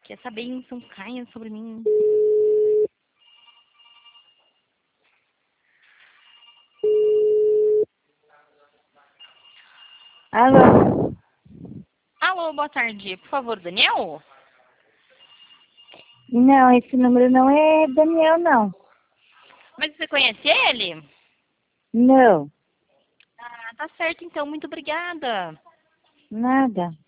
Que essa bênção caia sobre mim. Alô? Alô, boa tarde. Por favor, Daniel? Não, esse número não é Daniel, não. Mas você conhece ele? Não, Ah, tá certo então. Muito obrigada. nada.